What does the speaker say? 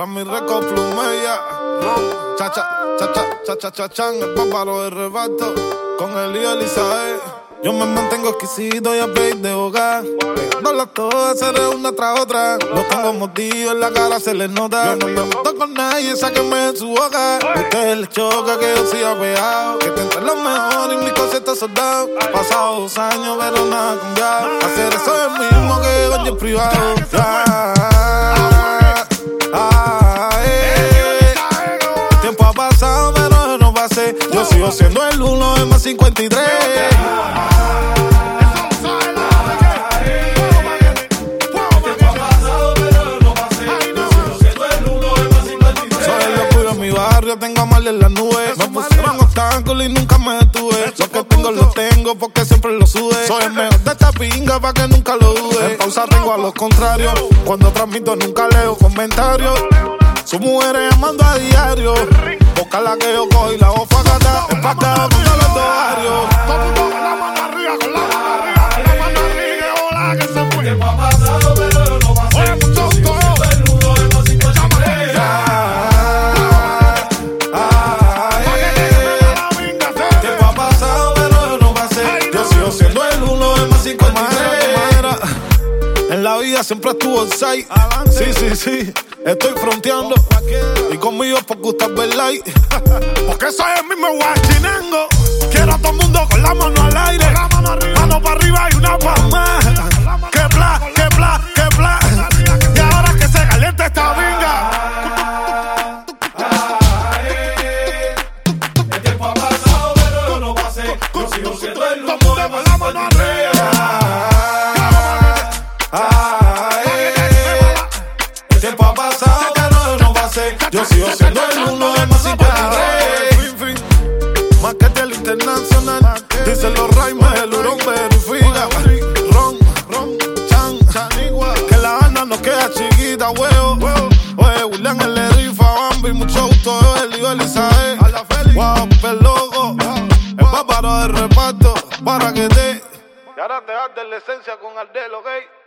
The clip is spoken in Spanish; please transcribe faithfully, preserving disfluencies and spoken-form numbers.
La mi reco plumella, ron, cha cha, cha cha, cha cha cha chan, el páparo de rebato, con el lío Elizabeth. Yo me mantengo exquisito y a pedir de hogar, pegándolas todas, seré una tras otra. No tengo motivo, en la cara se les nota. Yo no me meto con nadie, sáquenme de su boca. A ustedes les choca que yo siga pegado, que te entre los mejores y mi cosa está soldado. Pasado dos años, pero nada ha cambiado. Hacer eso es el mismo que con el privado. Ah, ah, eh. Tiempo ha pasado, pero yo no pasé. Yo sigo siendo el uno de más cincuenta y tres. Tengo mal en las nubes. Me pusieron obstáculos y nunca me detuve. Lo que tengo lo tengo porque siempre lo sube. Soy el mejor de esta pinga pa' que nunca lo dude. En pausa tengo a los contrarios. Cuando transmito nunca leo comentarios. Sus mujeres llamando a diario. Busca la que yo cojo y la hago facata. Empatada con los ovarios. Todo el mundo con la mano arriba, con la mano arriba, con la mano arriba. Hola que se fue. ¿Qué ha pasado? Pero yo no pasé. Oye, mucho gusto. En la vida siempre estuvo en sight. Sí, sí, sí, estoy fronteando. Y conmigo es porque usted ve light. Porque soy el mismo guachinango. Quiero a todo el mundo con la mano al aire. Mano para arriba y una pa' más. Que bla, que bla, que bla. Y ahora que se calienta esta vinga. El tiempo ha pasado, pero yo no pasé. Yo sigo siendo el uno de más la mano arriba. Yo sigo siendo el uno de más cincuenta y tres. Más que el internacional. Dicen los raimes, el hurón verifica. Ron, ron, chan, chanigua. Que la banda no queda chiquita, huevo. Oye, William el Erifa, Bambi, mucho gusto. Yo, el hijo Elizabeth. Wow, loco. El páparo de reparto. Para que te. Y ahora te das de la esencia con Ardel, ¿ok?